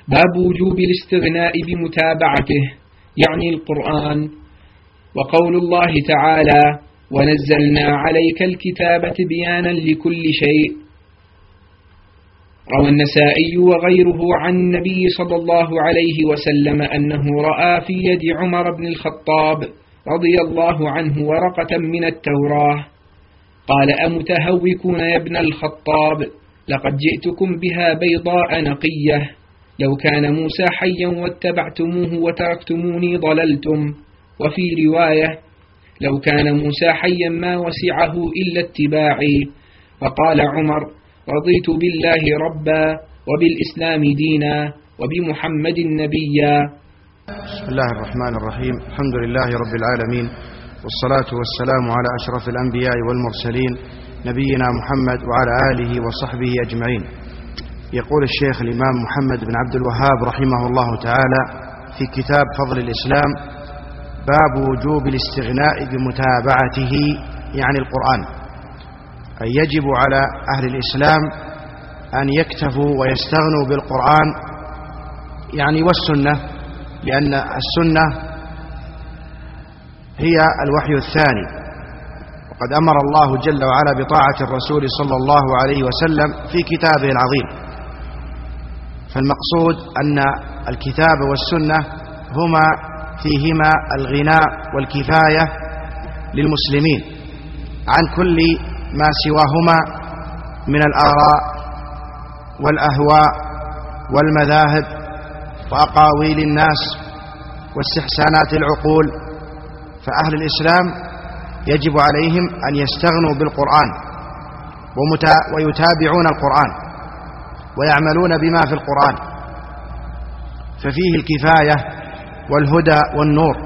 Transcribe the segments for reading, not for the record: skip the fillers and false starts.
باب وجوب الاستغناء بمتابعته يعني القرآن. وقول الله تعالى: ونزلنا عليك الكتاب تبيانا لكل شيء. روى النسائي وغيره عن النبي صلى الله عليه وسلم أنه رأى في يد عمر بن الخطاب رضي الله عنه ورقة من التوراة، قال: أمتهوكون يا ابن الخطاب؟ لقد جئتكم بها بيضاء نقية، لو كان موسى حيا واتبعتموه وتركتموني ضللتم. وفي رواية: لو كان موسى حيا ما وسعه إلا اتباعي. فقال عمر: رضيت بالله ربا وبالإسلام دينا وبمحمد نبيا. بسم الله الرحمن الرحيم. الحمد لله رب العالمين، والصلاة والسلام على أشرف الأنبياء والمرسلين نبينا محمد وعلى آله وصحبه أجمعين. يقول الشيخ الإمام محمد بن عبد الوهاب رحمه الله تعالى في كتاب فضل الإسلام: باب وجوب الاستغناء بمتابعته يعني القرآن، أي يجب على أهل الإسلام أن يكتفوا ويستغنوا بالقرآن يعني والسنة، لأن السنة هي الوحي الثاني، وقد أمر الله جل وعلا بطاعة الرسول صلى الله عليه وسلم في كتابه العظيم. فالمقصود أن الكتاب والسنة هما فيهما الغناء والكفاية للمسلمين عن كل ما سواهما من الآراء والأهواء والمذاهب وأقاويل الناس واستحسانات العقول. فأهل الإسلام يجب عليهم أن يستغنوا بالقرآن ويتابعون القرآن ويعملون بما في القرآن، ففيه الكفاية والهدى والنور.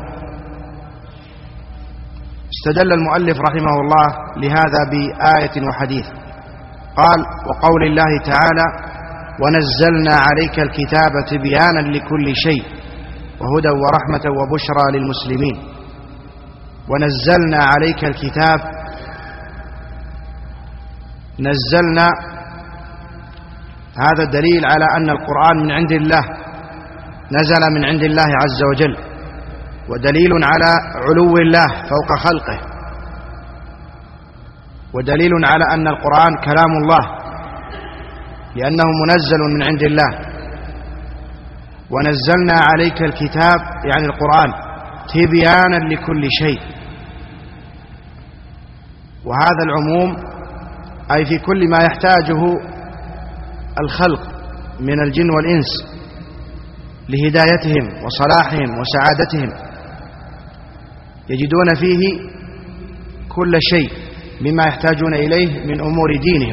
استدل المؤلف رحمه الله لهذا بآية وحديث، قال: وقول الله تعالى: ونزلنا عليك الكتاب تبيانا لكل شيء وهدى ورحمة وبشرى للمسلمين. ونزلنا عليك الكتاب، نزلنا، هذا دليل على أن القرآن من عند الله، نزل من عند الله عز وجل، ودليل على علو الله فوق خلقه، ودليل على أن القرآن كلام الله لأنه منزل من عند الله. ونزلنا عليك الكتاب يعني القرآن تبيانا لكل شيء، وهذا العموم أي في كل ما يحتاجه الخلق من الجن والإنس لهدايتهم وصلاحهم وسعادتهم، يجدون فيه كل شيء مما يحتاجون إليه من أمور دينهم.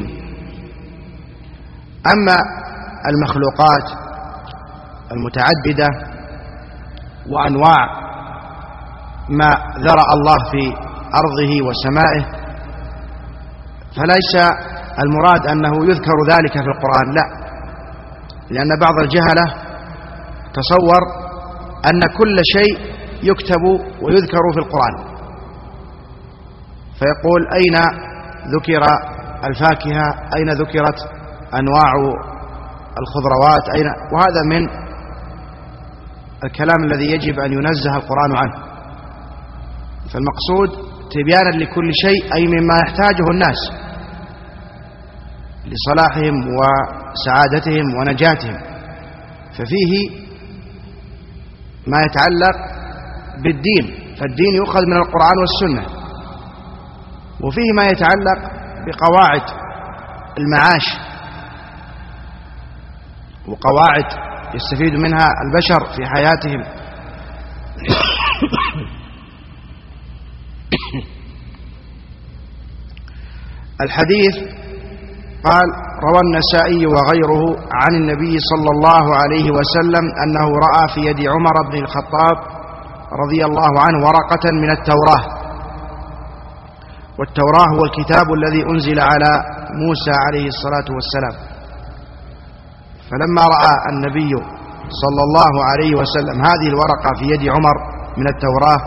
أما المخلوقات المتعددة وأنواع ما ذرأ الله في أرضه وسمائه فليس المراد أنه يذكر ذلك في القرآن، لا، لأن بعض الجهلة تصور أن كل شيء يكتب ويذكر في القرآن، فيقول: أين ذكر الفاكهة؟ أين ذكرت أنواع الخضروات؟ أين؟ وهذا من الكلام الذي يجب أن ينزه القرآن عنه. فالمقصود تبيانا لكل شيء أي مما يحتاجه الناس لصلاحهم وسعادتهم ونجاتهم، ففيه ما يتعلق بالدين، فالدين يؤخذ من القرآن والسنة، وفيه ما يتعلق بقواعد المعاش وقواعد يستفيد منها البشر في حياتهم. الحديث قال: روى النسائي وغيره عن النبي صلى الله عليه وسلم أنه رأى في يد عمر بن الخطاب رضي الله عنه ورقة من التوراة، والتوراة هو الكتاب الذي أنزل على موسى عليه الصلاة والسلام. فلما رأى النبي صلى الله عليه وسلم هذه الورقة في يد عمر من التوراة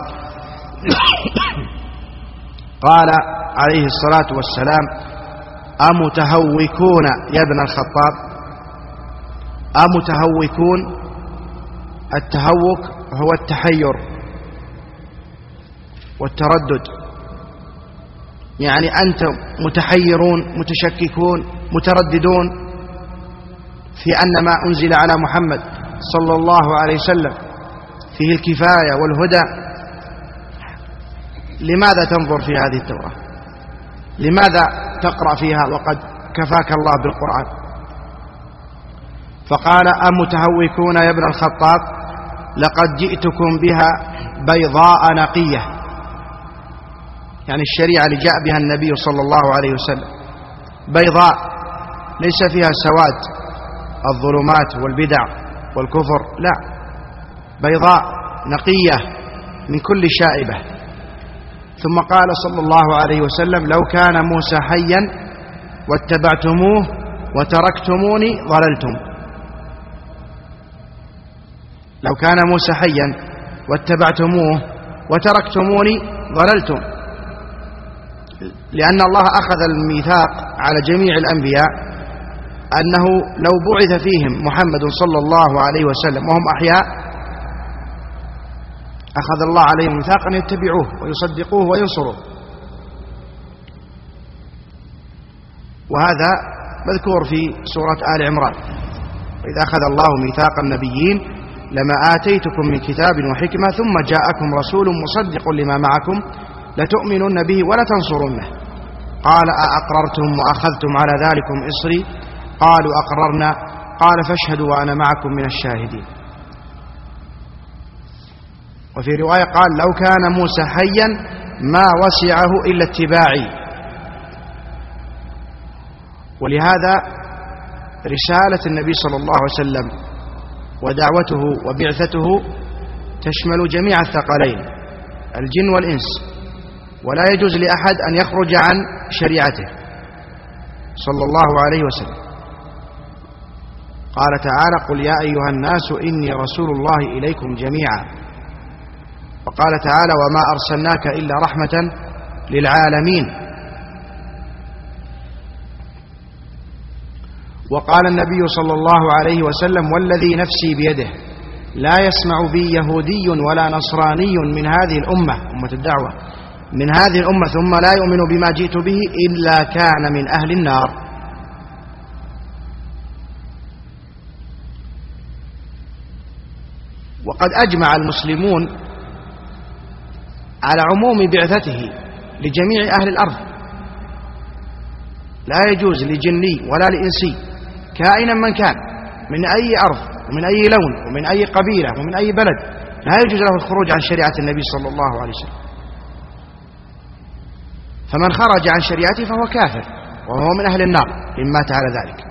قال عليه الصلاة والسلام: أمتهوكون يا ابن الخطاب؟ أمتهوكون؟ التهوك هو التحير والتردد، يعني أنتم متحيرون متشككون مترددون في أن ما أنزل على محمد صلى الله عليه وسلم فيه الكفاية والهدى. لماذا تنظر في هذه التوراة؟ لماذا تقرأ فيها وقد كفاك الله بالقرآن؟ فقال أمتهوكون يا ابن الخطاب لقد جئتكم بها بيضاء نقية، يعني الشريعة اللي جاء بها النبي صلى الله عليه وسلم بيضاء ليس فيها سواد الظلمات والبدع والكفر، لا، بيضاء نقية من كل شائبة. ثم قال صلى الله عليه وسلم لو كان موسى حيا واتبعتموه وتركتموني ضللتم. لو كان موسى حيا واتبعتموه وتركتموني ضللتم، لأن الله أخذ الميثاق على جميع الأنبياء أنه لو بعث فيهم محمد صلى الله عليه وسلم وهم أحياء أخذ الله عليهم ميثاق أن يتبعوه ويصدقوه وينصروه، وهذا مذكور في سورة آل عمران: وإذا أخذ الله ميثاق النبيين لما آتيتكم من كتاب وحكمة ثم جاءكم رسول مصدق لما معكم لتؤمنن به ولتنصرنه. قال أأقررتم وأخذتم على ذلكم إصري؟ قالوا أقررنا. قال فاشهدوا وأنا معكم من الشاهدين. وفي رواية قال لو كان موسى حيا ما وسعه إلا اتباعي. ولهذا رسالة النبي صلى الله عليه وسلم ودعوته وبعثته تشمل جميع الثقلين الجن والإنس، ولا يجوز لأحد أن يخرج عن شريعته صلى الله عليه وسلم. قال تعالى قل يا أيها الناس إني رسول الله إليكم جميعا. وقال تعالى وما أرسلناك إلا رحمة للعالمين. وقال النبي صلى الله عليه وسلم والذي نفسي بيده لا يسمع بي يهودي ولا نصراني من هذه الأمة أمة الدعوة من هذه الأمة ثم لا يؤمن بما جئت به إلا كان من أهل النار. وقد أجمع المسلمون على عموم بعثته لجميع أهل الأرض، لا يجوز لجني ولا لإنسي كائنا من كان من أي أرض ومن أي لون ومن أي قبيلة ومن أي بلد لا يجوز له الخروج عن شريعة النبي صلى الله عليه وسلم. فمن خرج عن شريعته فهو كافر وهو من أهل النار إن مات على ذلك.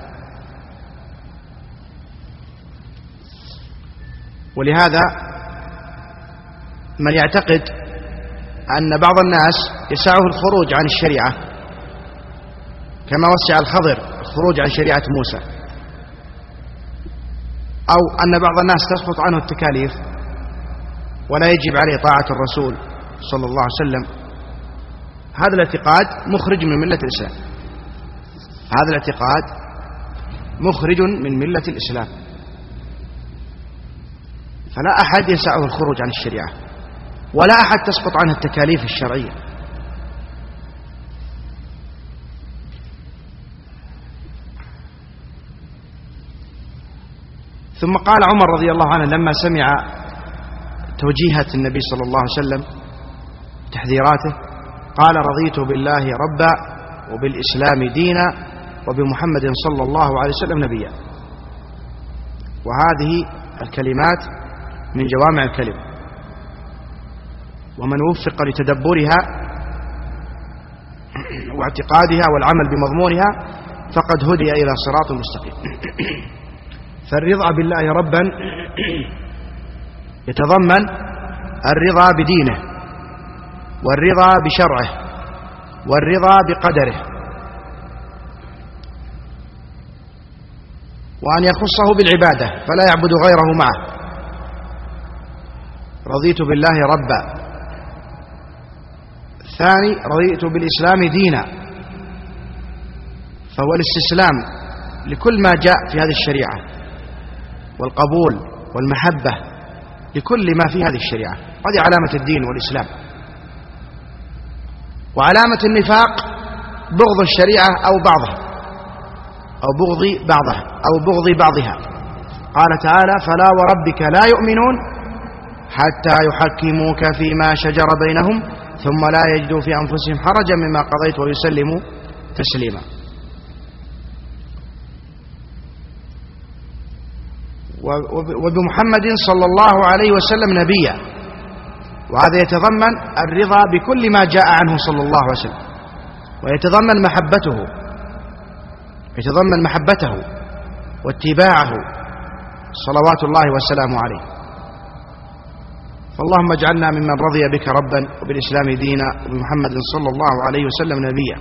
ولهذا من يعتقد أن بعض الناس يسعه الخروج عن الشريعة كما وسع الخضر الخروج عن شريعة موسى، أو أن بعض الناس تسقط عنه التكاليف ولا يجب عليه طاعة الرسول صلى الله عليه وسلم، هذا الاعتقاد مخرج من ملة الإسلام. هذا الاعتقاد مخرج من ملة الإسلام. فلا أحد يسعه الخروج عن الشريعة ولا أحد تسقط عنه التكاليف الشرعية. ثم قال عمر رضي الله عنه لما سمع توجيهات النبي صلى الله عليه وسلم تحذيراته قال رضيت بالله ربا وبالإسلام دينا وبمحمد صلى الله عليه وسلم نبيا. وهذه الكلمات من جوامع الكلم، ومن وفق لتدبرها واعتقادها والعمل بمضمونها فقد هدي إلى صراط مستقيم. فالرضا بالله ربا يتضمن الرضا بدينه والرضا بشرعه والرضا بقدره، وأن يخصه بالعبادة فلا يعبد غيره معه. رضيت بالله ربا. الثاني رضيت بالإسلام دينا، فهو الاستسلام لكل ما جاء في هذه الشريعة والقبول والمحبة لكل ما في هذه الشريعة. هذه علامة الدين والإسلام. وعلامة النفاق بغض الشريعة أو بعضها أو بغض بعضها. قال تعالى: فلا وربك لا يؤمنون حتى يحكموك فيما شجر بينهم ثم لا يجدوا في أنفسهم حرجا مما قضيت ويسلموا تسليما. وبمحمد صلى الله عليه وسلم نبيا، وهذا يتضمن الرضا بكل ما جاء عنه صلى الله عليه وسلم، ويتضمن محبته واتباعه صلوات الله وسلامه عليه. فاللهم اجعلنا ممن رضي بك ربا وبالإسلام دينا وبمحمد صلى الله عليه وسلم نبيا.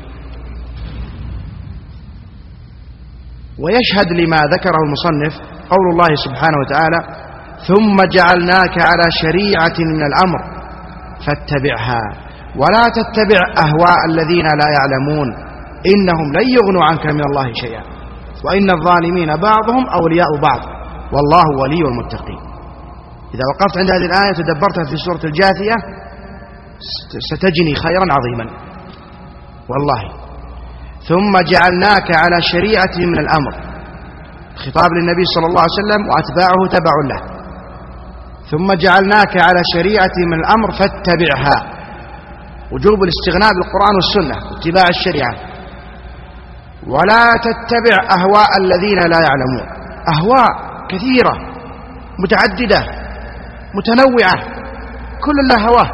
ويشهد لما ذكره المصنف قول الله سبحانه وتعالى: ثم جعلناك على شريعة من الأمر فاتبعها ولا تتبع أهواء الذين لا يعلمون إنهم لن يغنوا عنك من الله شيئا وإن الظالمين بعضهم أولياء بعض والله ولي المتقين. إذا وقفت عند هذه الآية تدبرتها في سورة الجاثية ستجني خيرا عظيما والله. ثم جعلناك على شريعة من الأمر، خطاب للنبي صلى الله عليه وسلم وأتباعه تبع له. ثم جعلناك على شريعة من الأمر فاتبعها، وجوب الاستغناء بالقرآن والسنة واتباع الشريعة. ولا تتبع أهواء الذين لا يعلمون. أهواء كثيرة متعددة متنوعة كل له هواه،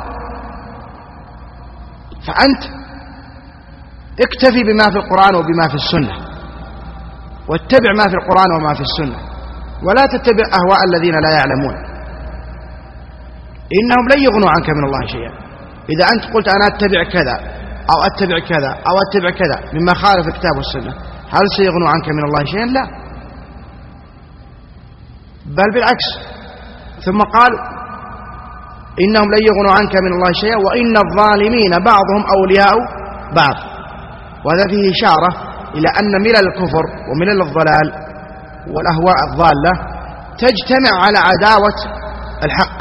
فأنت اكتفي بما في القرآن وبما في السنة واتبع ما في القرآن وما في السنة، ولا تتبع أهواء الذين لا يعلمون إنهم لن يغنوا عنك من الله شيئا. إذا أنت قلت أنا أتبع كذا أو أتبع كذا أو أتبع كذا مما خالف الكتاب والسنة، هل سيغنوا عنك من الله شيئا؟ لا، بل بالعكس. ثم قال: إنهم لن يغنوا عنك من الله شيئا وإن الظالمين بعضهم أولياء بعض. وهذا فيه إشارة إلى أن ملل الكفر وملل الضلال والأهواء الضالة تجتمع على عداوة الحق،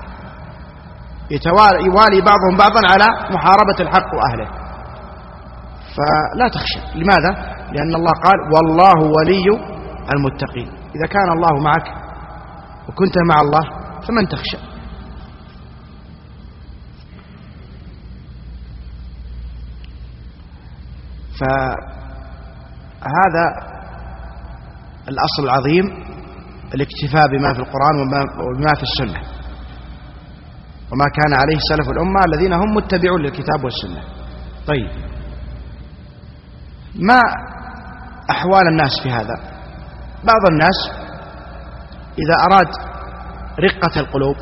يوالي بعضهم بعضا على محاربة الحق وأهله. فلا تخشى. لماذا؟ لأن الله قال: والله ولي المتقين. إذا كان الله معك وكنت مع الله فمن تخشى؟ فهذا الأصل العظيم، الاكتفاء بما في القرآن وبما في السنة وما كان عليه سلف الأمة الذين هم متبعون للكتاب والسنة. طيب، ما أحوال الناس في هذا؟ بعض الناس إذا أراد رقة القلوب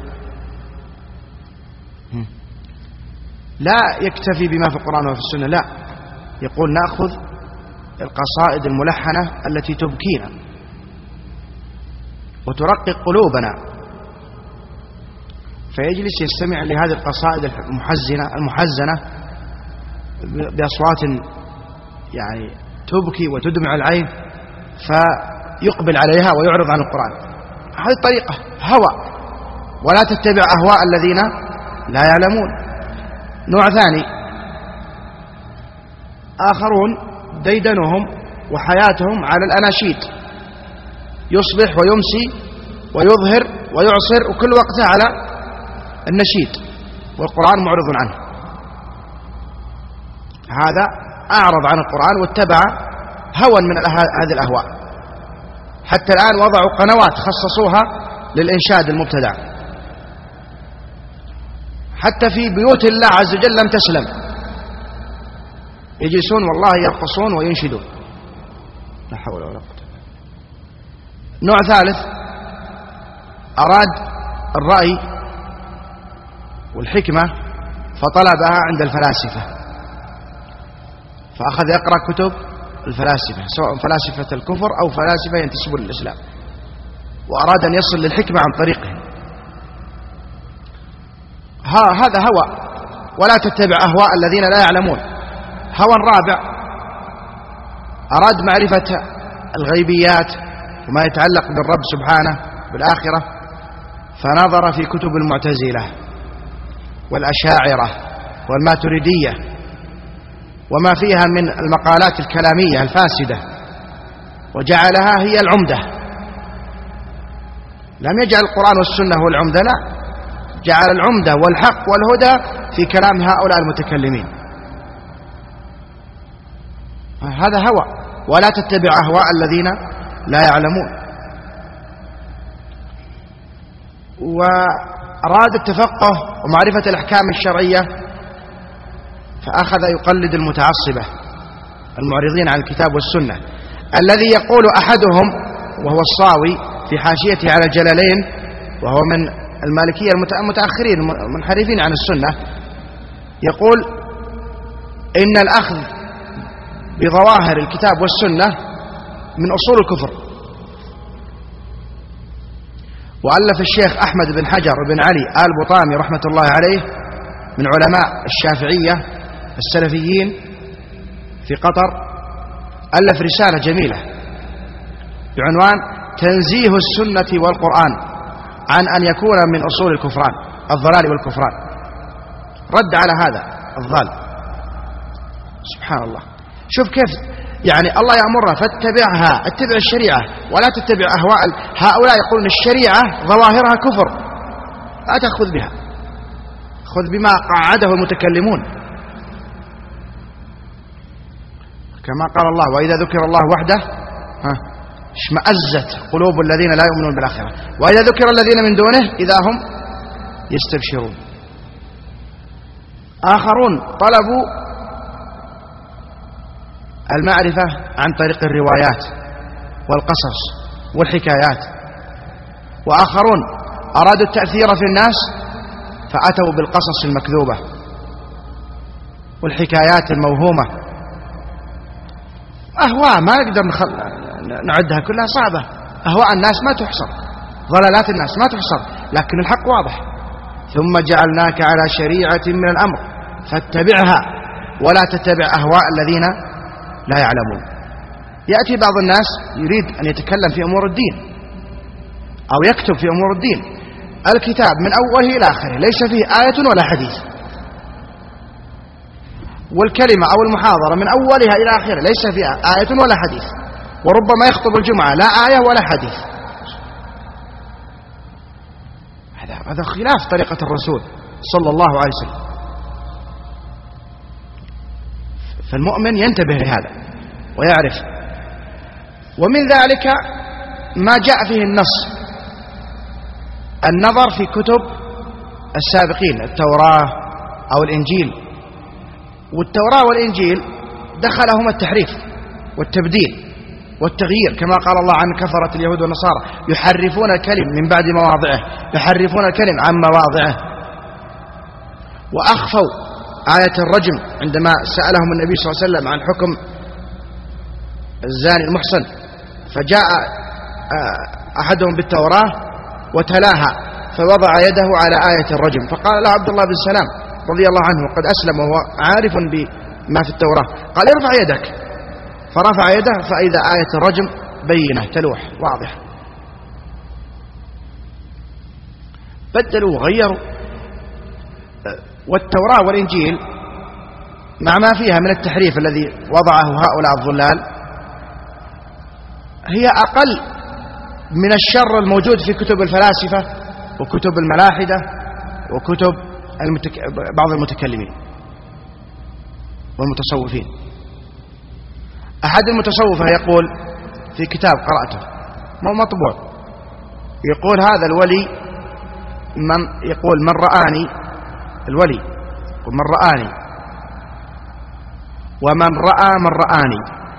لا يكتفي بما في القرآن وفي السنة، لا، يقول نأخذ القصائد الملحنة التي تبكينا وترقق قلوبنا، فيجلس يستمع لهذه القصائد المحزنة بأصوات يعني تبكي وتدمع العين، فيقبل عليها ويعرض عن القرآن. هذه الطريقة هوى. ولا تتبع أهواء الذين لا يعلمون. نوع ثاني، آخرون ديدنهم وحياتهم على الأناشيد، يصبح ويمسي ويظهر ويعصر وكل وقته على النشيد والقرآن معرض عنه. هذا أعرض عن القرآن واتبع هوى من هذه الأهواء. حتى الآن وضعوا قنوات خصصوها للإنشاد المبتدع، حتى في بيوت الله عز وجل لم تسلم، يجلسون والله يرقصون وينشدون، لا حول ولا قوة. نوع ثالث، أراد الرأي والحكمة فطلبها عند الفلاسفة، فأخذ يقرأ كتب الفلاسفة، سواء فلاسفة الكفر أو فلاسفة ينتسبون للإسلام، وأراد أن يصل للحكمة عن طريقهم. هذا هوى. ولا تتبع أهواء الذين لا يعلمون. هوى رابع، أراد معرفة الغيبيات وما يتعلق بالرب سبحانه بالآخرة فنظر في كتب المعتزلة والأشاعرة والماتريدية وما فيها من المقالات الكلامية الفاسدة وجعلها هي العمدة. لم يجعل القرآن والسنة هو العمدة، لا، جعل العمدة والحق والهدى في كلام هؤلاء المتكلمين. هذا هوى، ولا تتبع أهواء الذين لا يعلمون. وأراد التفقه ومعرفة الأحكام الشرعية فأخذ يقلد المتعصبة المعرضين عن الكتاب والسنة، الذي يقول أحدهم وهو الصاوي في حاشيته على الجلالين، وهو من المالكية المتأخرين المنحرفين عن السنة، يقول إن الأخذ بظواهر الكتاب والسنة من أصول الكفر. وألف الشيخ أحمد بن حجر بن علي آل بطامي رحمة الله عليه من علماء الشافعية السلفيين في قطر، ألف رسالة جميلة بعنوان تنزيه السنة والقرآن عن أن يكون من أصول الكفران، الضلال والكفران، رد على هذا الضال. سبحان الله، شوف كيف يعني الله يأمرنا فاتبعها، اتبع الشريعة ولا تتبع أهواء هؤلاء. يقولون الشريعة ظواهرها كفر، لا تأخذ بها، خذ بما قعده المتكلمون، كما قال الله وإذا ذكر الله وحده اشمأزت قلوب الذين لا يؤمنون بالآخرة وإذا ذكر الذين من دونه إذا هم يستبشرون. آخرون طلبوا المعرفة عن طريق الروايات والقصص والحكايات، وآخرون أرادوا التأثير في الناس فأتوا بالقصص المكذوبة والحكايات الموهومة. أهواء ما نقدر نعدها كلها، صعبة. أهواء الناس ما تحصر، ضلالات الناس ما تحصر، لكن الحق واضح. ثم جعلناك على شريعة من الأمر فاتبعها ولا تتبع أهواء الذين لا يعلمون. يأتي بعض الناس يريد أن يتكلم في أمور الدين أو يكتب في أمور الدين، الكتاب من أوله إلى آخره ليس فيه آية ولا حديث، والكلمة أو المحاضرة من أولها إلى آخره ليس فيها آية ولا حديث، وربما يخطب الجمعة لا آية ولا حديث. هذا خلاف طريقة الرسول صلى الله عليه وسلم. فالمؤمن ينتبه لهذا ويعرف. ومن ذلك ما جاء فيه النص، النظر في كتب السابقين، التوراة أو الإنجيل. والتوراة والإنجيل دخلهما التحريف والتبديل والتغيير، كما قال الله عن كفرة اليهود والنصارى يحرفون الكلم من بعد مواضعه، يحرفون الكلم عن مواضعه. وأخفوا آية الرجم عندما سألهم النبي صلى الله عليه وسلم عن حكم الزاني المحصن، فجاء أحدهم بالتوراة وتلاها فوضع يده على آية الرجم، فقال له عبد الله بن سلام رضي الله عنه قد أسلم وهو عارف بما في التوراة، قال ارفع يدك، فرفع يده فإذا آية الرجم بينة تلوح واضح. بدلوا وغيروا. والتوراة والإنجيل مع ما فيها من التحريف الذي وضعه هؤلاء الضلال هي أقل من الشر الموجود في كتب الفلاسفة وكتب الملاحدة وكتب بعض المتكلمين والمتصوفين. أحد المتصوفة يقول في كتاب قرأته ما مطبوع، يقول هذا الولي من رآني، الولي يقول من رآني ومن رأى من رآني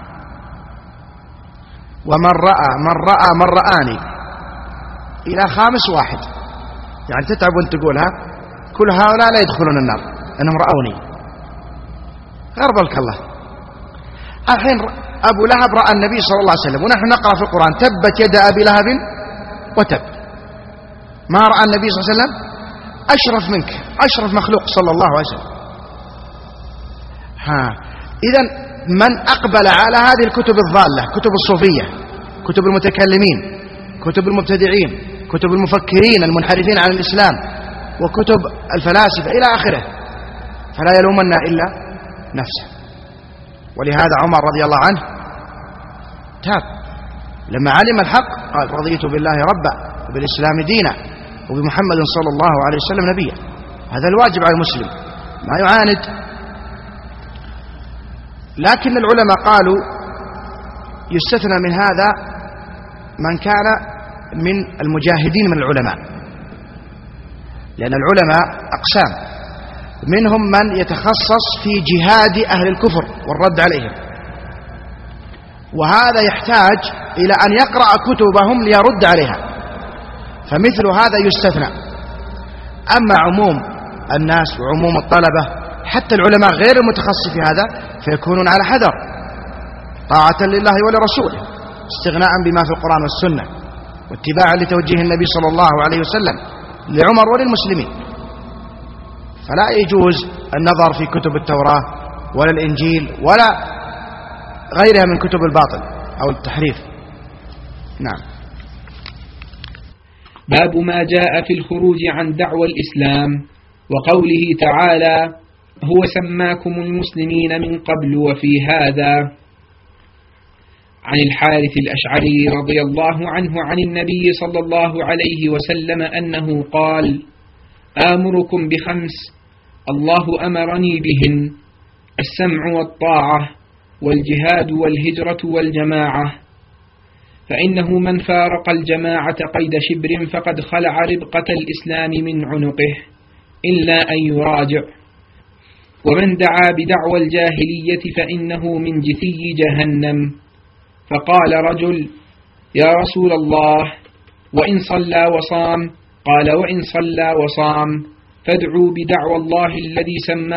ومن رأى من رآني إلى 5 واحد، يعني تتعب وانت تقولها. كل هؤلاء لا يدخلون النار أنهم رأوني، غربلك الله. الحين أبو لهب رأى النبي صلى الله عليه وسلم، ونحن نقرأ في القرآن تبت يد أبي لهب وتب. ما رأى النبي صلى الله عليه وسلم أشرف منك، أشرف مخلوق صلى الله عليه وسلم. إذن من أقبل على هذه الكتب الضالة، كتب الصوفية، كتب المتكلمين، كتب المبتدعين، كتب المفكرين المنحرفين عن الإسلام وكتب الفلاسفة إلى آخره، فلا يلومنا إلا نفسه. ولهذا عمر رضي الله عنه تاب لما علم الحق، قال رضيت بالله ربا وبالإسلام دينا وبمحمد صلى الله عليه وسلم نبيا. هذا الواجب على المسلم، ما يعاند. لكن العلماء قالوا يستثنى من هذا من كان من المجاهدين من العلماء، لأن العلماء أقسام، منهم من يتخصص في جهاد أهل الكفر والرد عليهم، وهذا يحتاج إلى أن يقرأ كتبهم ليرد عليها، فمثل هذا يستثنى. أما عموم الناس وعموم الطلبة حتى العلماء غير المتخصص في هذا فيكونون على حذر طاعة لله ولرسوله، استغناء بما في القرآن والسنة، واتباعا لتوجيه النبي صلى الله عليه وسلم لعمر وللمسلمين. فلا يجوز النظر في كتب التوراة ولا الإنجيل ولا غيرها من كتب الباطل أو التحريف. نعم. باب ما جاء في الخروج عن دعوى الإسلام وقوله تعالى هو سماكم المسلمين من قبل وفي هذا. عن الحارث الأشعري رضي الله عنه عن النبي صلى الله عليه وسلم أنه قال آمركم بخمس الله أمرني بهن: السمع والطاعة والجهاد والهجرة والجماعة، فإنه من فارق الجماعة قيد شبر فقد خلع ربقة الإسلام من عنقه إلا أن يراجع، ومن دعا بدعوى الجاهلية فإنه من جثي جهنم. فقال رجل يا رسول الله وإن صلى وصام؟ قال وإن صلى وصام فادعوا بدعوى الله الذي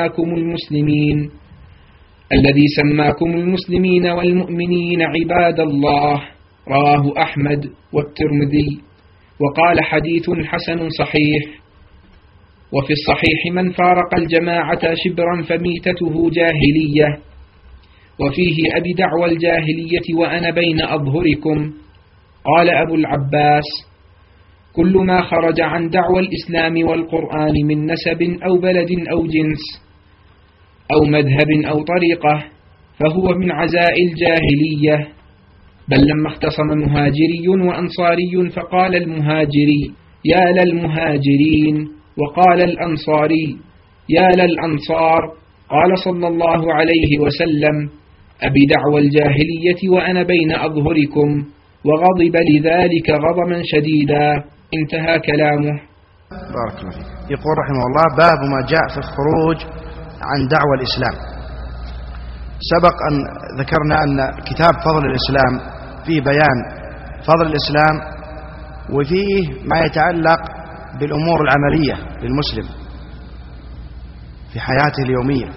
سماكم المسلمين والمؤمنين عباد الله. رواه أحمد والترمذي وقال حديث حسن صحيح. وفي الصحيح من فارق الجماعة شبرا فميتته جاهلية، وفيه أبي دعوى الجاهلية وأنا بين أظهركم. قال أبو العباس كل ما خرج عن دعوى الإسلام والقرآن من نسب أو بلد أو جنس أو مذهب أو طريقة فهو من عزاء الجاهلية. بل لما اختصم مهاجري وأنصاري فقال المهاجري يا للمهاجرين، وقال الأنصاري يا للأنصار، قال صلى الله عليه وسلم أبي دعوى الجاهلية وأنا بين أظهركم، وغضب لذلك غضبا شديدا. انتهى كلامه. بارك الله فيك. يقول رحمه الله باب ما جاء في الخروج عن دعوى الإسلام. سبق أن ذكرنا أن كتاب فضل الإسلام فيه بيان فضل الإسلام وفيه ما يتعلق بالأمور العملية للمسلم في حياته اليومية.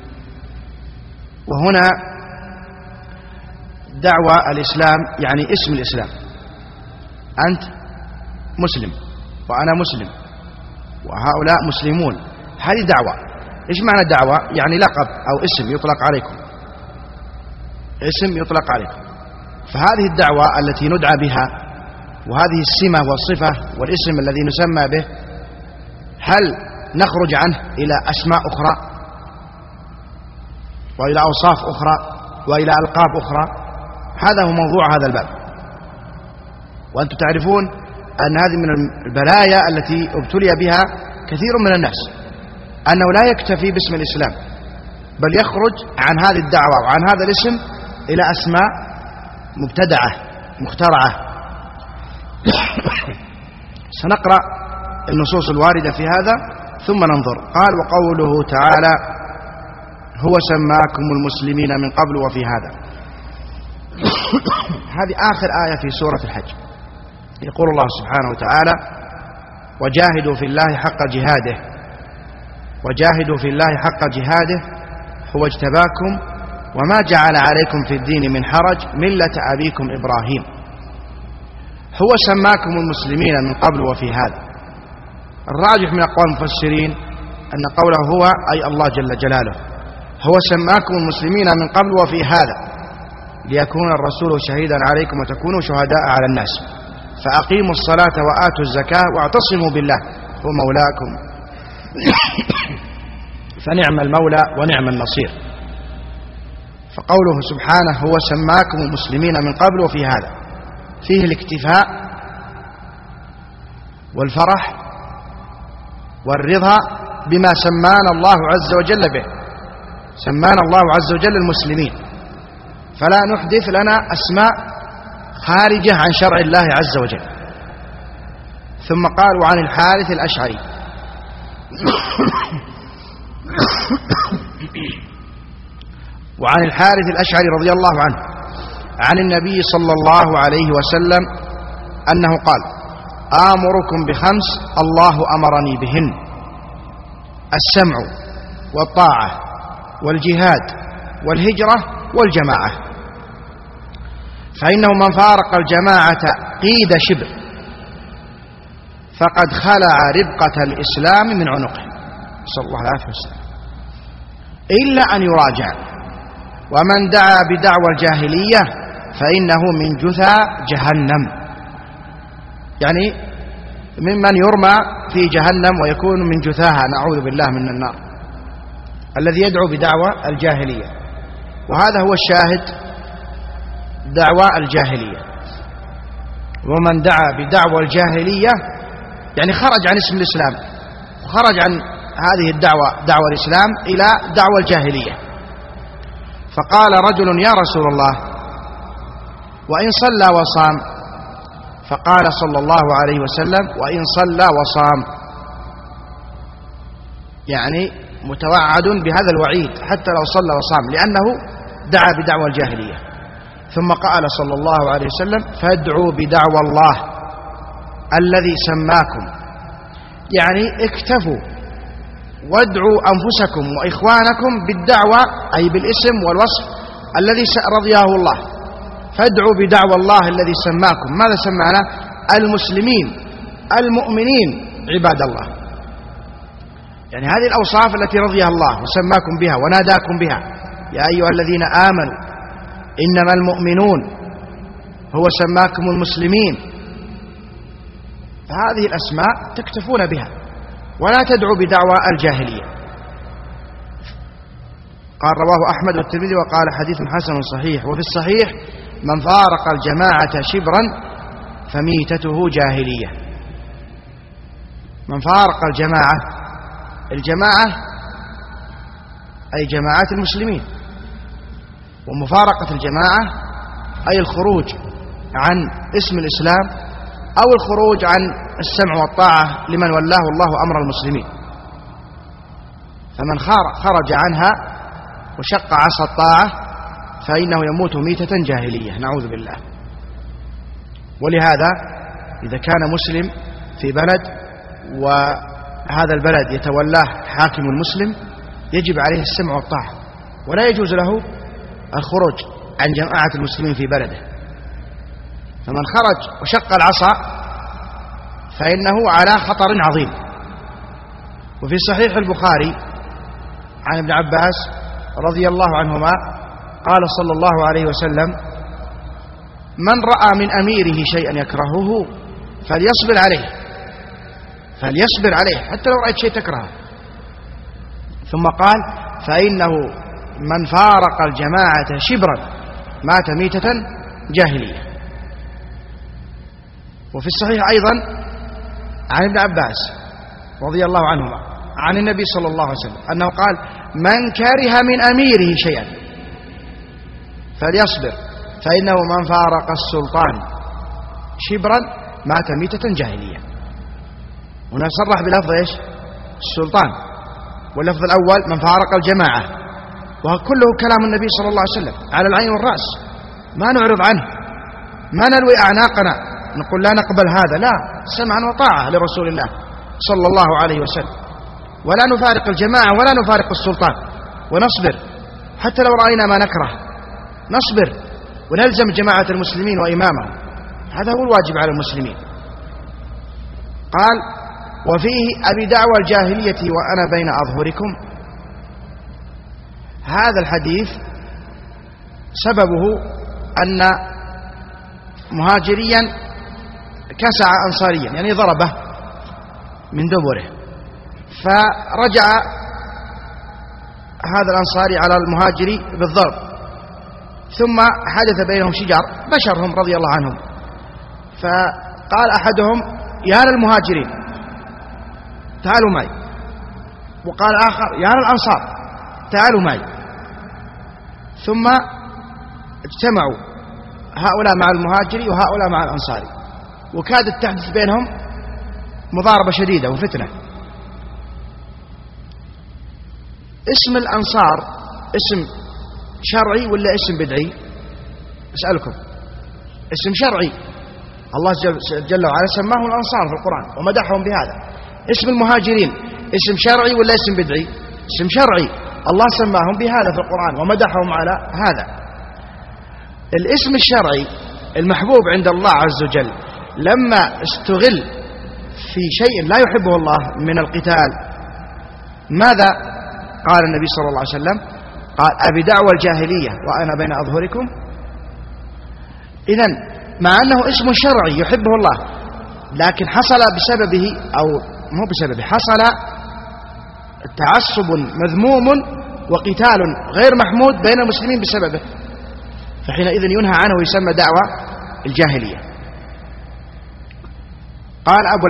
وهنا دعوى الإسلام يعني اسم الإسلام، أنت مسلم وأنا مسلم وهؤلاء مسلمون، هذه دعوة. إيش معنى دعوة؟ يعني لقب أو اسم يطلق عليكم، اسم يطلق عليكم. فهذه الدعوة التي ندعى بها وهذه السمة والصفة والاسم الذي نسمى به، هل نخرج عنه إلى أسماء أخرى وإلى أوصاف أخرى وإلى ألقاب أخرى؟ هذا هو موضوع هذا الباب. وأنتم تعرفون أن هذه من البلايا التي ابتلي بها كثير من الناس، أنه لا يكتفي باسم الإسلام بل يخرج عن هذه الدعوة وعن هذا الاسم إلى أسماء مبتدعة مخترعة. سنقرأ النصوص الواردة في هذا ثم ننظر. قال وقوله تعالى هو سماكم المسلمين من قبل وفي هذا. هذه آخر آية في سورة الحج. يقول الله سبحانه وتعالى وجاهدوا في الله حق جهاده، وجاهدوا في الله حق جهاده هو اجتباكم وما جعل عليكم في الدين من حرج ملة أبيكم إبراهيم. هو سماكم المسلمين من قبل وفي هذا. الراجح من أقوال المفسرين أن قوله هو أي الله جل جلاله، هو سماكم المسلمين من قبل وفي هذا ليكون الرسول شهيدا عليكم وتكونوا شهداء على الناس. فأقيموا الصلاة وآتوا الزكاة واعتصموا بالله هو مولاكم فنعم المولى ونعم النصير. فقوله سبحانه هو سماكم المسلمين من قبل، وفي هذا فيه الاكتفاء والفرح والرضا بما سمانا الله عز وجل به. سمانا الله عز وجل المسلمين، فلا نحدث لنا أسماء خارجة عن شرع الله عز وجل. ثم قال وعن الحارث الأشعري وعن الحارث الأشعري رضي الله عنه عن النبي صلى الله عليه وسلم أنه قال آمركم بخمس الله أمرني بهن: السمع والطاعة والجهاد والهجرة والجماعة. فإنه من فارق الجماعة قيد شبر فقد خلع ربقة الإسلام من عنقه، صلى الله عليه وسلم، إلا أن يراجع. ومن دعا بدعوى الجاهلية فإنه من جثى جهنم، يعني ممن يرمى في جهنم ويكون من جثاها، نعوذ بالله من النار، الذي يدعو بدعوى الجاهلية. وهذا هو الشاهد، دعوى الجاهلية. ومن دعا بدعوى الجاهلية يعني خرج عن اسم الإسلام، خرج عن هذه الدعوة، دعوى الإسلام، إلى دعوى الجاهلية. فقال رجل يا رسول الله وإن صلى وصام؟ فقال صلى الله عليه وسلم وإن صلى وصام، يعني متوعد بهذا الوعيد حتى لو صلى وصام، لأنه دعا بدعوى الجاهلية. ثم قال صلى الله عليه وسلم فادعوا بدعوى الله الذي سماكم، يعني اكتفوا وادعوا أنفسكم وإخوانكم بالدعوة، أي بالاسم والوصف الذي رضيه الله. فادعوا بدعوى الله الذي سماكم. ماذا سمعنا؟ المسلمين المؤمنين عباد الله، يعني هذه الأوصاف التي رضيها الله وسماكم بها وناداكم بها: يا أيها الذين آمنوا إنما المؤمنون، هو سماكم المسلمين. فهذه الأسماء تكتفون بها ولا تدعو بدعوى الجاهلية. قال رواه أحمد والترمذي وقال حديث حسن صحيح. وفي الصحيح من فارق الجماعة شبرا فميتته جاهلية. من فارق الجماعة أي جماعات المسلمين، ومفارقة الجماعة أي الخروج عن اسم الإسلام أو الخروج عن السمع والطاعة لمن ولاه الله أمر المسلمين. فمن خرج عنها وشق عصا الطاعة فإنه يموت ميتة جاهلية، نعوذ بالله. ولهذا إذا كان مسلم في بلد وهذا البلد يتولاه حاكم المسلم يجب عليه السمع والطاعة، ولا يجوز له الخروج عن جماعة المسلمين في بلده. فمن خرج وشق العصا فإنه على خطر عظيم. وفي صحيح البخاري عن ابن عباس رضي الله عنهما قال صلى الله عليه وسلم: من رأى من أميره شيئا يكرهه فليصبر عليه حتى لو رأيت شيء تكرهه. ثم قال: فإنه من فارق الجماعة شبرا مات ميتة جاهلية. وفي الصحيح أيضا عن ابن عباس رضي الله عنهما عن النبي صلى الله عليه وسلم أنه قال: من كره من أميره شيئا فليصبر فإنه من فارق السلطان شبرا مات ميتة جاهلية. هنا صرح بلفظ إيش؟ السلطان. واللفظ الأول من فارق الجماعة، وكله كلام النبي صلى الله عليه وسلم على العين والرأس، ما نعرض عنه، ما نلوي أعناقنا نقول لا نقبل هذا، لا، سمعا وطاعة لرسول الله صلى الله عليه وسلم. ولا نفارق الجماعة ولا نفارق السلطان، ونصبر حتى لو رأينا ما نكره، نصبر ونلزم جماعة المسلمين وإمامهم، هذا هو الواجب على المسلمين. قال: وفيه أبي دعوى الجاهلية وأنا بين أظهركم. هذا الحديث سببه أن مهاجريا كسع أنصاريا يعني ضربه من دبره، فرجع هذا الأنصاري على المهاجري بالضرب، ثم حدث بينهم شجار بشرهم رضي الله عنهم، فقال أحدهم يا للمهاجرين تعالوا معي، وقال آخر يا للأنصار تعالوا معي، ثم اجتمعوا هؤلاء مع المهاجري وهؤلاء مع الأنصاري، وكادت تحدث بينهم مضاربة شديدة وفتنة. اسم الأنصار اسم شرعي ولا اسم بدعي؟ أسألكم. اسم شرعي، الله جل وعلا سماهم الأنصار في القرآن ومدحهم بهذا. اسم المهاجرين اسم شرعي ولا اسم بدعي؟ اسم شرعي، الله سماهم بهذا في القرآن ومدحهم على هذا. الاسم الشرعي المحبوب عند الله عز وجل لما استغل في شيء لا يحبه الله من القتال، ماذا قال النبي صلى الله عليه وسلم؟ قال أبي دعوى الجاهلية وأنا بين أظهركم. إذن مع أنه اسم شرعي يحبه الله، لكن حصل بسببه أو مو بسببه، حصل تعصب مذموم وقتال غير محمود بين المسلمين بسببه، فحينئذ ينهى عنه ويسمى دعوى الجاهلية. قال أبو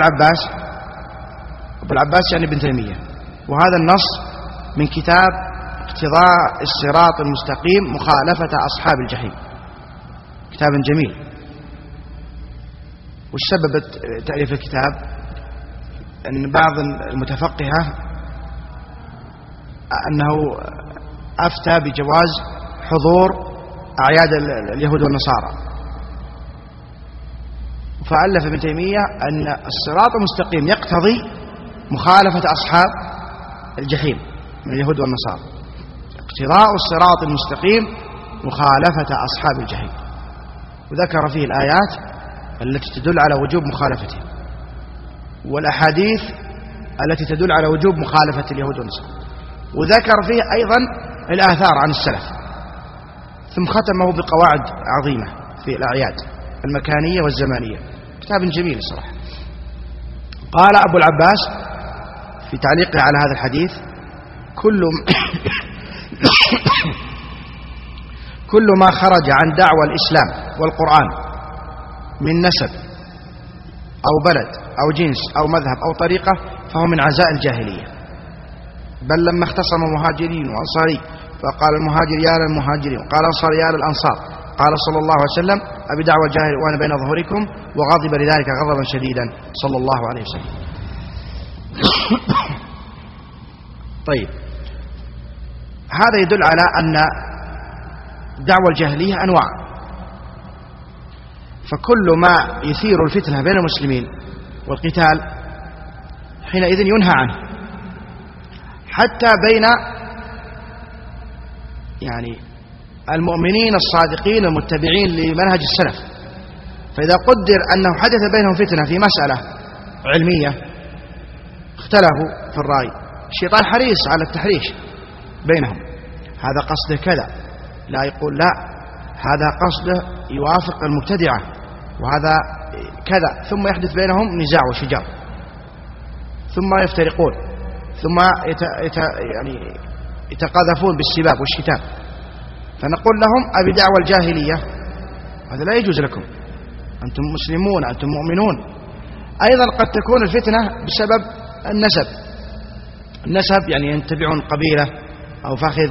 العباس يعني ابن تيمية، وهذا النص من كتاب اقتضاء الصراط المستقيم مخالفة أصحاب الجحيم، كتاب جميل. وش سبب تأليف الكتاب؟ أن بعض المتفقهة أنه أفتى بجواز حضور أعياد اليهود والنصارى، فألف ابن تيمية أن الصراط المستقيم يقتضي مخالفة أصحاب الجحيم من اليهود والنصارى، اقتضاء الصراط المستقيم مخالفة أصحاب الجحيم، وذكر فيه الآيات التي تدل على وجوب مخالفتهم والأحاديث التي تدل على وجوب مخالفة اليهود والنصارى، وذكر فيه أيضا الآثار عن السلف، ثم ختمه بقواعد عظيمة في الأعياد المكانية والزمانية، كتاب جميل صراحة. قال أبو العباس في تعليقه على هذا الحديث كل ما خرج عن دعوى الإسلام والقرآن من نسب أو بلد أو جنس أو مذهب أو طريقة فهو من عزاء الجاهلية. بل لما اختصم مهاجرين وأنصاري فقال المهاجر يا للمهاجرين وقال الأنصار يا للأنصار، قال صلى الله عليه وسلم أبي دعوى الجاهل وأنا بين ظهوركم، وغضب لذلك غضبا شديدا صلى الله عليه وسلم. طيب، هذا يدل على أن دعوى الجاهلية أنواع، فكل ما يثير الفتنة بين المسلمين والقتال حينئذ ينهى عنه، حتى بين يعني المؤمنين الصادقين المتبعين لمنهج السلف. فإذا قدر أنه حدث بينهم فتنة في مسألة علمية اختلفوا في الرأي، الشيطان حريص على التحريش بينهم، هذا قصده كذا، لا يقول لا هذا قصده يوافق المبتدعة وهذا كذا، ثم يحدث بينهم نزاع وشجار، ثم يفترقون، ثم يعني يتقاذفون بالسباب والشتام. فنقول لهم أبي دعوى الجاهلية، هذا لا يجوز لكم، أنتم مسلمون أنتم مؤمنون. أيضا قد تكون الفتنة بسبب النسب يعني ينتبعون قبيلة أو فخذ،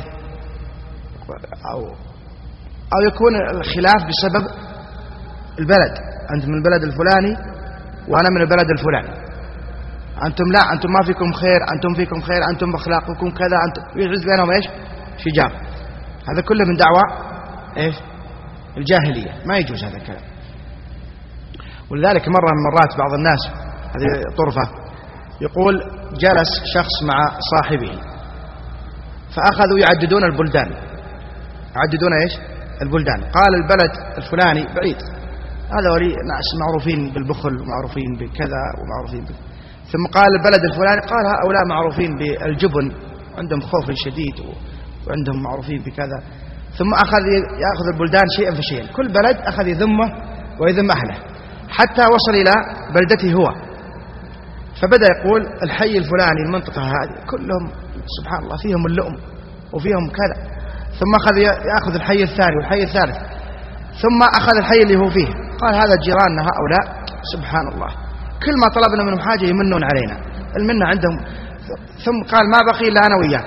أو يكون الخلاف بسبب البلد، أنتم من البلد الفلاني وأنا من البلد الفلاني، أنتم لا أنتم ما فيكم خير، أنتم فيكم خير، أنتم بأخلاقكم كذا، أنتم يجوز بينهم إيش؟ شجار. هذا كله من دعوة إيش؟ الجاهلية، ما يجوز هذا الكلام. ولذلك مرة من مرات بعض الناس، هذه طرفة، يقول جلس شخص مع صاحبه فأخذوا يعددون البلدان، يعددون إيش؟ البلدان. قال البلد الفلاني بعيد، هذا ولي ناس معروفين بالبخل ومعروفين بكذا ومعروفين بكذا. ثم قال البلد الفلاني، قال هؤلاء معروفين بالجبن، عندهم خوف شديد وعندهم معروفين بكذا. ثم أخذ يأخذ البلدان شيئا فشيئا، كل بلد أخذ يذمه ويذم أهله. حتى وصل إلى بلدته هو، فبدأ يقول الحي الفلاني المنطقة هذه كلهم سبحان الله فيهم اللؤم وفيهم كذا، ثم أخذ يأخذ الحي الثاني والحي الثالث، ثم أخذ الحي اللي هو فيه، قال هذا جيراننا هؤلاء سبحان الله كل ما طلبنا منهم حاجة يمنون علينا، المنة عندهم. ثم قال ما بقي إلا أنا وإياك.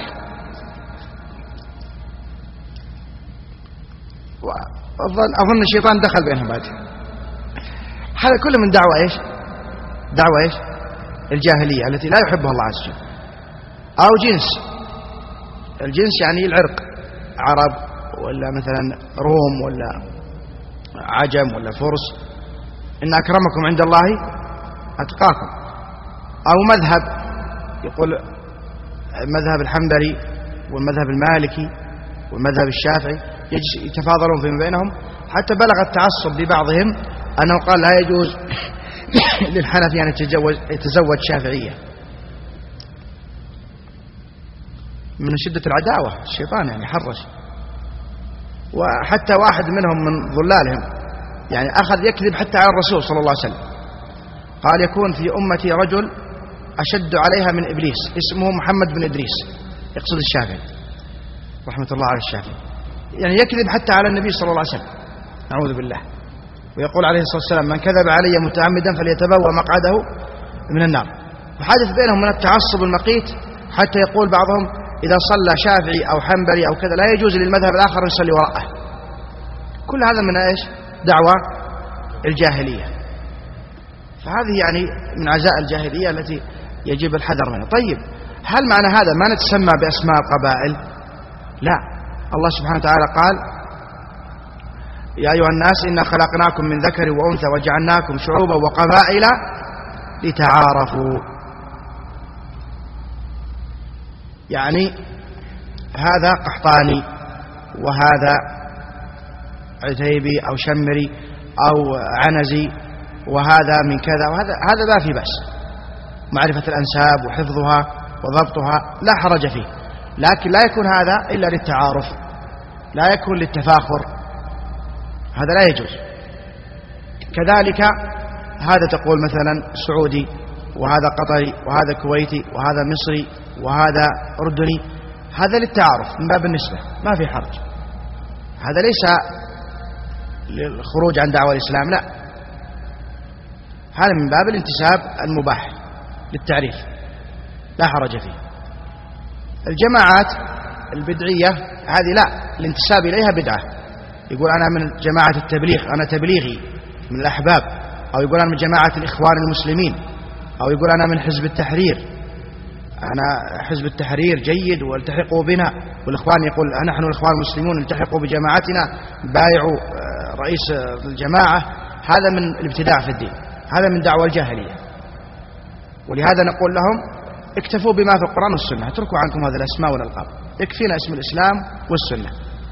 أظن الشيطان دخل بينهم بعد. هذا كله من دعوة إيش؟ دعوة إيش؟ الجاهلية التي لا يحبها الله عز وجل. أو جنس، الجنس يعني العرق، عرب ولا مثلا روم ولا عجم ولا فرس، إن أكرمكم عند الله أتقاكم. أو مذهب، يقول المذهب الحنبلي والمذهب المالكي والمذهب الشافعي يتفاضلون فيما بينهم، حتى بلغ التعصب لبعضهم أنه قال لا يجوز للحنفي أن يتزوج شافعية من شدة العداوة، الشيطان يعني حرش. وحتى واحد منهم من ضلالهم يعني أخذ يكذب حتى على الرسول صلى الله عليه وسلم، قال يكون في أمتي رجل أشد عليها من إبليس اسمه محمد بن إدريس، يقصد الشافعي رحمة الله على الشافعي، يعني يكذب حتى على النبي صلى الله عليه وسلم، نعوذ بالله. ويقول عليه الصلاة والسلام من كذب علي متعمدا فليتبوأ مقعده من النار. وحدث بينهم من التعصب المقيت، حتى يقول بعضهم إذا صلى شافعي أو حنبلي أو كذا لا يجوز للمذهب الآخر أن يصلي وراءه. كل هذا من إيش؟ دعوة الجاهلية. فهذه يعني من عزاء الجاهلية التي يجب الحذر منها. طيب هل معنى هذا ما نتسمى بأسماء القبائل؟ لا، الله سبحانه وتعالى قال يا أيها الناس إنا خلقناكم من ذكر وأنثى وجعلناكم شعوبا وقبائل لتعارفوا. يعني هذا قحطاني وهذا عتيبي أو شمري أو عنزي وهذا من كذا وهذا، هذا ما في بأس، معرفة الأنساب وحفظها وضبطها لا حرج فيه، لكن لا يكون هذا إلا للتعارف، لا يكون للتفاخر، هذا لا يجوز. كذلك هذا تقول مثلا سعودي وهذا قطري وهذا كويتي وهذا مصري وهذا أردني، هذا للتعارف من باب النسبة، ما في حرج، هذا ليس للخروج عن دعوة الإسلام، لا، هذا من باب الانتساب المباح للتعريف لا حرج فيه. الجماعات البدعية هذه لا، الانتساب إليها بدعة، يقول أنا من جماعة التبليغ، أنا تبليغي من الأحباب، أو يقول أنا من جماعة الإخوان المسلمين، أو يقول أنا من حزب التحرير، أنا حزب التحرير جيد والتحقوا بنا، والإخوان يقول نحن الإخوان المسلمون التحقوا بجماعتنا بايعوا رئيس الجماعة. هذا من الابتداع في الدين، هذا من دعوة الجاهلية. ولهذا نقول لهم اكتفوا بما في القرآن والسنة، اتركوا عنكم هذه الأسماء والألقاب، يكفينا اسم الإسلام والسنة.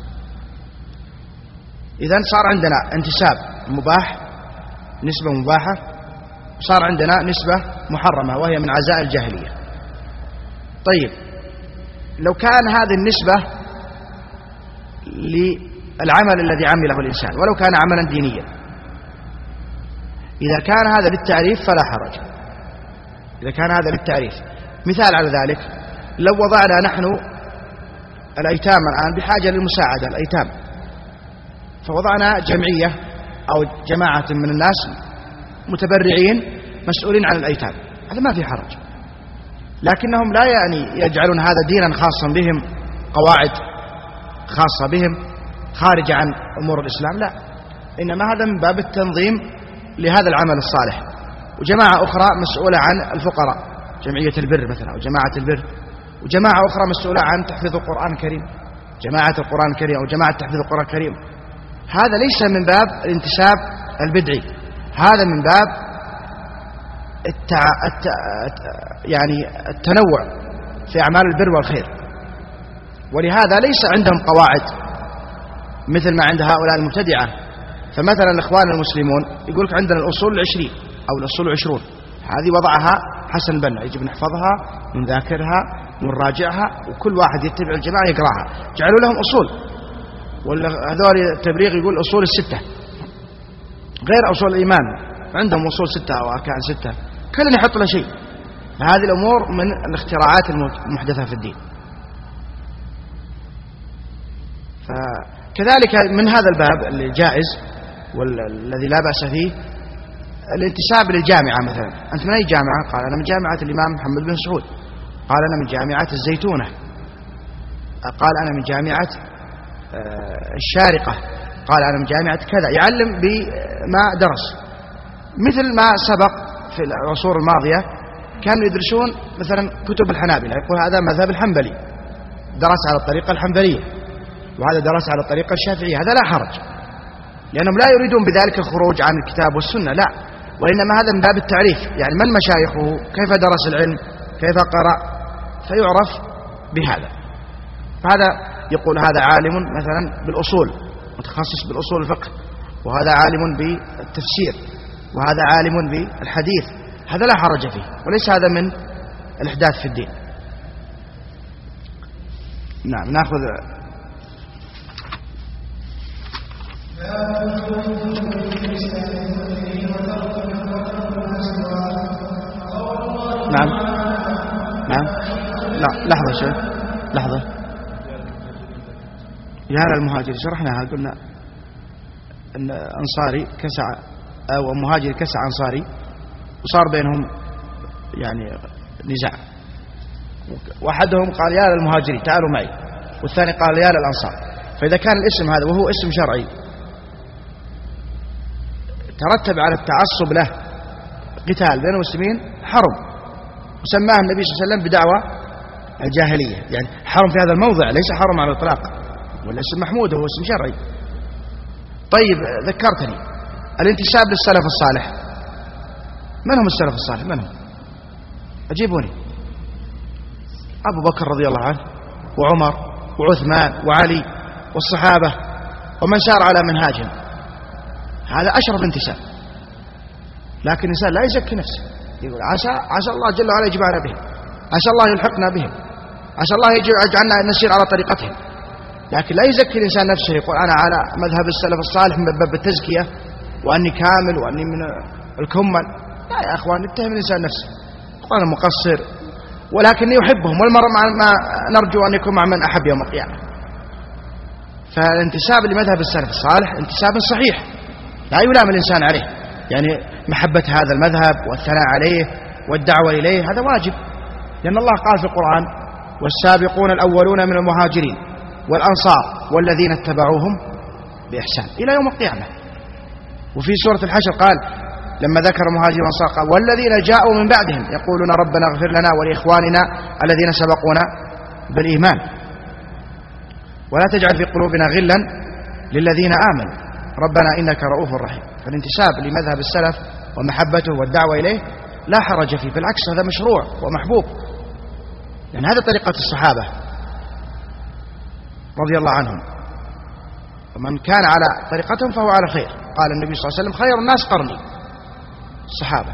إذن صار عندنا انتساب مباح، نسبة مباحة، صار عندنا نسبة محرمة وهي من عزاء الجاهلية. طيب لو كان هذه النسبة للعمل الذي عمله الإنسان ولو كان عملا دينيا، إذا كان هذا للتعريف فلا حرج، إذا كان هذا للتعريف. مثال على ذلك لو وضعنا نحن الأيتام الآن بحاجة للمساعدة، الأيتام، فوضعنا جمعية أو جماعة من الناس متبرعين مسؤولين عن الأيتام، هذا ما في حرج، لكنهم لا يعني يجعلون هذا دينا خاصا بهم، قواعد خاصة بهم خارجة عن أمور الإسلام، لا، إنما هذا من باب التنظيم لهذا العمل الصالح. وجماعة أخرى مسؤولة عن الفقراء، جمعية البر مثلا أو جماعة البر، وجماعة أخرى مسؤولة عن تحفيظ القرآن الكريم، جماعة القرآن الكريم أو جماعة تحفيظ القرآن الكريم. هذا ليس من باب الانتساب البدعي، هذا من باب يعني التنوع في أعمال البر والخير. ولهذا ليس عندهم قواعد مثل ما عند هؤلاء المبتدعة. فمثلا الإخوان المسلمون يقول لك عندنا الأصول 20 أو الأصول 20، هذه وضعها حسن البنا، يجب نحفظها ونذاكرها ونراجعها، وكل واحد يتبع الجماعة يقرأها، جعلوا لهم أصول. وهذول التبريغ يقول أصول 6 غير أصول الإيمان عندهم أصول 6 أو أركان 6، كل يحط له شيء. هذه الأمور من الاختراعات المحدثة في الدين. فكذلك من هذا الباب اللي جائز والذي لا بأس فيه الانتساب للجامعة. مثلا أنت من أي جامعة؟ قال أنا من جامعة الإمام محمد بن سعود. قال أنا من جامعة الزيتونة. قال أنا من جامعة الشارقة. قال أنا من جامعة كذا. يعلم بما درس، مثل ما سبق في العصور الماضية كانوا يدرسون مثلا كتب الحنابلة، يقول هذا مذهب الحنبلي، درس على الطريقة الحنبلية، وهذا درس على الطريقة الشافعية. هذا لا حرج، لأنهم لا يريدون بذلك الخروج عن الكتاب والسنة، لا، وإنما هذا من باب التعريف، يعني من مشايخه، كيف درس العلم، كيف قرأ، فيعرف بهذا. فهذا يقول هذا عالم مثلا بالأصول، متخصص بالأصول الفقه، وهذا عالم بالتفسير، وهذا عالم بالحديث. هذا لا حرج فيه، وليس هذا من الإحداث في الدين. نعم، نأخذ. نعم نعم. لا، لحظة شوي، لحظة. يا المهاجر شرحناها، قلنا أن أنصاري كسع أو مهاجر كسع أنصاري، وصار بينهم يعني نزاع. واحدهم قال يا للمهاجرين تعالوا معي، والثاني قال يا للأنصار. فإذا كان الاسم هذا وهو اسم شرعي ترتب على التعصب له قتال بين المسلمين، حرم، وسماه النبي صلى الله عليه وسلم بدعوى الجاهلية. يعني حرم في هذا الموضع، ليس حرم على الإطلاق، والاسم محمود وهو اسم شرعي. طيب، ذكرتني الانتساب للسلف الصالح. من هم السلف الصالح؟ من هم؟ أجيبوني. أبو بكر رضي الله عنه، وعمر، وعثمان، وعلي، والصحابة، ومن سار على منهاجهم. هذا أشرف انتساب. لكن الإنسان لا يزكي نفسه، يقول عسى الله جل وعلا يجمعنا بهم، عسى الله يلحقنا بهم، عسى الله يجعلنا نسير على طريقتهم. لكن لا يزكي الإنسان نفسه، يقول أنا على مذهب السلف الصالح من باب التزكية، وأني كامل، وأني من الكمل. لا يا أخوان، يتهم الإنسان نفسه، يقول أنا مقصر، ولكني يحبهم، والمرء ما نرجو أن يكون مع من أحب يوم القيامة. فالانتساب لمذهب السلف الصالح انتساب صحيح لا يلام الإنسان عليه، يعني محبة هذا المذهب والثناء عليه والدعوة إليه، هذا واجب، لأن الله قال في القرآن والسابقون الأولون من المهاجرين والأنصار والذين اتبعوهم بإحسان إلى يوم القيامة. وفي سورة الحشر قال لما ذكر المهاجرين والأنصار قال والذين جاءوا من بعدهم يقولون ربنا اغفر لنا ولإخواننا الذين سبقونا بالإيمان ولا تجعل في قلوبنا غلا للذين آمنوا ربنا إنك رؤوف رحيم. فالانتساب لمذهب السلف ومحبته والدعوة إليه لا حرج فيه، بالعكس هذا مشروع ومحبوب، لأن هذا طريقة الصحابة رضي الله عنهم، ومن كان على طريقتهم فهو على خير. قال النبي صلى الله عليه وسلم خير الناس قرني، الصحابة.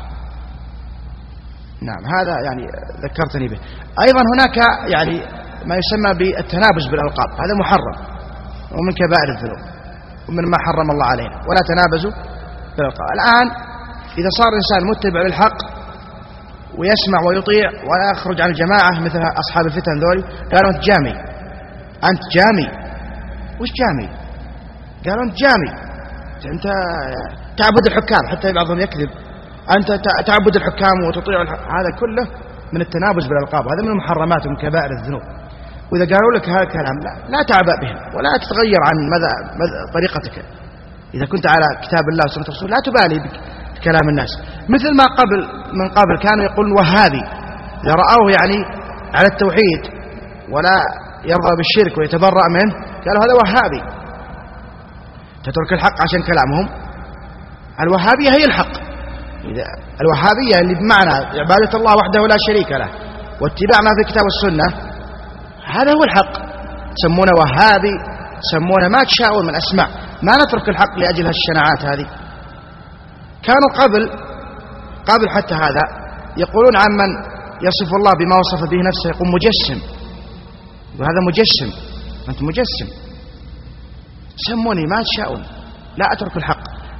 نعم، هذا يعني ذكرتني به. أيضا هناك يعني ما يسمى بالتنابز بالألقاب، هذا محرم ومن كبائر الذنوب ومن ما حرم الله علينا، ولا تنابزوا بالألقاب. الآن إذا صار الإنسان متبع للحق ويسمع ويطيع ولا يخرج عن الجماعة مثل أصحاب الفتن ذولي، قالوا أنت جامي، أنت جامي. وش جامي؟ قالوا أنت جامي، أنت تعبد الحكام، حتى بعضهم يكذب، أنت تعبد الحكام وتطيع هذا كله من التنابز بالألقاب، هذا من المحرمات ومن كبائر الذنوب. وإذا قالوا لك هذا الكلام لا تعبأ بهم ولا تتغير عن طريقتك. إذا كنت على كتاب الله وسنة الرسول لا تبالي بكلام الناس، مثل ما من قبل كانوا يقولون وهابي، إذا رأوه يعني على التوحيد ولا يرضى بالشرك ويتبرأ منه قالوا هذا وهابي. تترك الحق عشان كلامهم. الوهابية هي الحق، الوهابية اللي بمعنى عبادة الله وحده لا شريك له واتباع ما في الكتاب والسنة، هذا هو الحق. سمونا وهابي، سمونا ما تشاءون من أسماء، ما نترك الحق لأجل هالشناعات هذه. كانوا قبل حتى هذا يقولون عن من يصف الله بما وصف به نفسه، يقول مجسم، وهذا مجسم، أنت مجسم، سموني ما تشاءون، لا أترك الحق.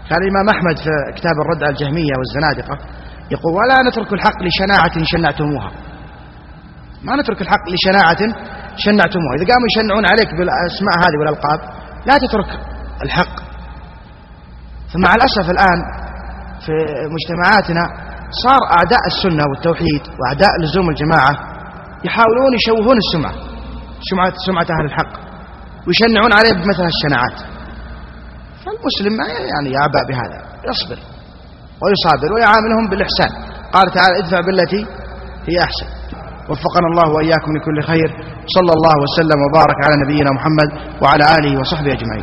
قال الإمام أحمد في كتاب الرد على الجهمية والزنادقة يقول: ولا نترك الحق لشناعة شنعتموها. ما نترك الحق لشناعة شنعتموها. إذا قاموا يشنعون عليك بالأسماء هذه والألقاب لا تترك الحق. فمع الأسف الآن في مجتمعاتنا صار أعداء السنة والتوحيد وأعداء لزوم الجماعة يحاولون يشوهون سمعة أهل الحق ويشنعون عليه بمثل الشناعات. فالمسلم ما يعني يعبأ بهذا، يصبر ويصابر ويعاملهم بالإحسان. قال تعالى: ادفع بالتي هي أحسن. وفقنا الله وإياكم لكل خير. صلى الله وسلم وبارك على نبينا محمد وعلى آله وصحبه أجمعين.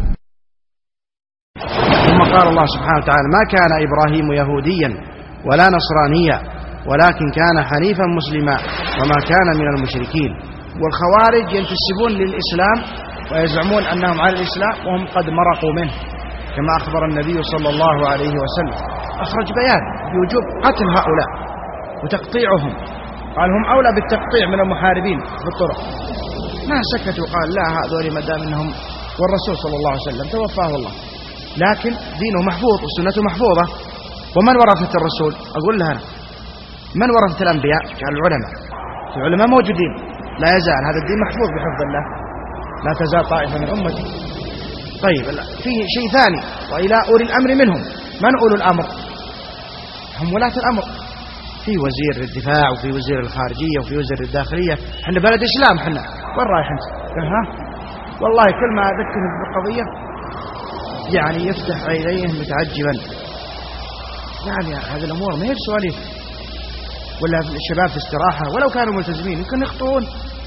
ثم قال الله سبحانه وتعالى: ما كان إبراهيم يهوديا ولا نصرانيا ولكن كان حنيفا مسلما وما كان من المشركين. والخوارج ينتسبون للإسلام ويزعمون أنهم على الإسلام وهم قد مرقوا منه، كما أخبر النبي صلى الله عليه وسلم. أخرج بيان بوجوب قتل هؤلاء وتقطيعهم، قال هم أولى بالتقطيع من المحاربين في الطرق. ما سكتوا، قال لا، هؤلاء ما دام انهم، والرسول صلى الله عليه وسلم توفاه الله، لكن دينه محفوظ وسنته محفوظة. ومن ورثة الرسول؟ أقول لها أنا، من ورثة الأنبياء؟ قال العلماء. العلماء موجودين، لا يزال هذا الدين محفوظ بحفظ الله، لا تزال طائفة من أمتي. طيب فيه شيء ثاني: وإلى أولي الأمر منهم. من أولو الأمر؟ هم ولاة الأمر. في وزير الدفاع وفي وزير الخارجية وفي وزير الداخلية. احنا بلد إسلام، احنا وين رايح أنت؟ ها والله كل ما أذكر بالقضية يعني يفتح عينيه متعجبا. يعني هذه الأمور ما هي بسواليف، ولا الشباب في استراحة ولو كانوا ملتزمين يمكن يخطئون.